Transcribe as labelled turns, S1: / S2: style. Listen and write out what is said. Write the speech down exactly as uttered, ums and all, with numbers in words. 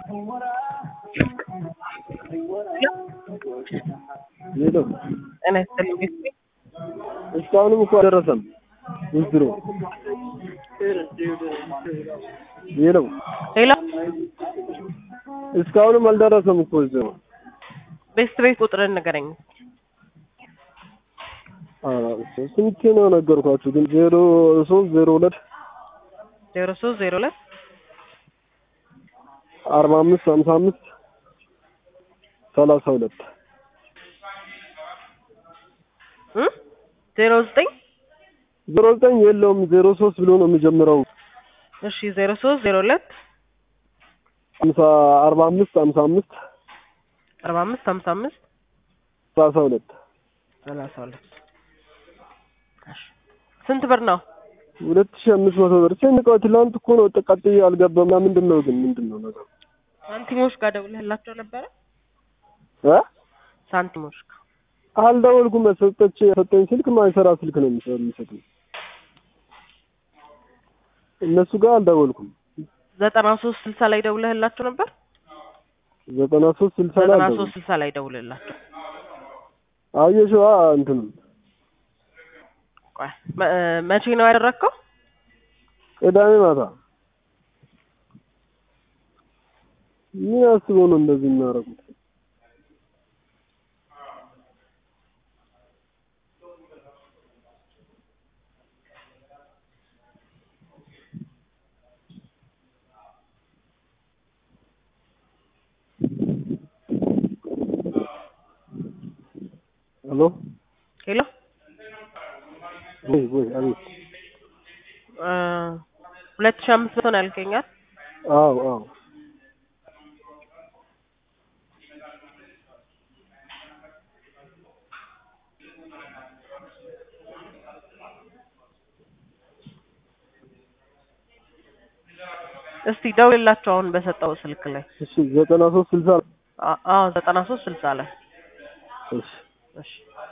S1: ሄሎ
S2: እኔ ስለዚህ
S1: እስካሁንም እኮ አልደረሰም ውዝድሮ ሄሎ
S2: ሄሎ
S1: እስካሁንም አልደረሰም እኮ ውዝድሮ
S2: ቤስት ቤት ቁጥርን ንገረኝ።
S1: አራ ስንት ነው ነገርኳችሁ ግን ዜሮ ሶስት ዜሮ ሁለት
S2: ዜሮ ሶስት ዜሮ ሁለት
S1: አርባ አምስት ሃምሳ አምስት ሰላሳ ሁለት
S2: እ ዜሮ ዘጠኝ
S1: ዜሮ ዘጠኝ የለውም ዜሮ ሶስት ብሎ ነው የሚጀምረው።
S2: እሺ ዜሮ ሶስት ዜሮ ሁለት
S1: ሃምሳ አርባ አምስት ሃምሳ አምስት
S2: አርባ አምስት ሃምሳ አምስት
S1: ሰላሳ ሁለት
S2: ሰላሳ ሁለት ስንት ብር ነው?
S1: ሁለት ሺህ አምስት መቶ ብር ሲንቀው ትላንት እኮ ነው ተቀጥዬ አልገባም። ምንድነው ግን ምንድነው ነገር?
S2: ሳንቲሞች ጋር ደውለህላቸው ነበረ?
S1: እ
S2: ሳንቲሞች ጋር
S1: አልደወልኩም። ሰጠች ሰጠኝ ስልክ ማይሰራ ስልክ ነው የሚሰጡኝ። እነሱ ጋር አልደወልኩም።
S2: ዘጠና ሶስት ስልሳ ላይ ደውለህላቸው ነበር?
S1: ዘጠና ሶስት ስልሳ ላይ
S2: ዘጠና ሶስት ስልሳ ላይ ደውለህላቸው
S1: አየሽዋ እንትን
S2: ቆይ መቼ ነው ያደረከው?
S1: ቅዳሜ ማታ። ምን አስበው ነው እንደዚህ የሚያደርጉት? ሄሎ
S2: ሄሎ
S1: ወይ ወይ አቤት
S2: አ ሁለት ሺህ አምስት መቶ ነው ያልከኛል?
S1: አዎ አዎ
S2: እስቲ ደውልላቸው አሁን በሰጠው ስልክ ላይ።
S1: እሺ ዘጠና ሶስት ስልሳ
S2: አዎ ዘጠና ሶስት ስልሳ ላይ
S1: እሺ
S2: እሺ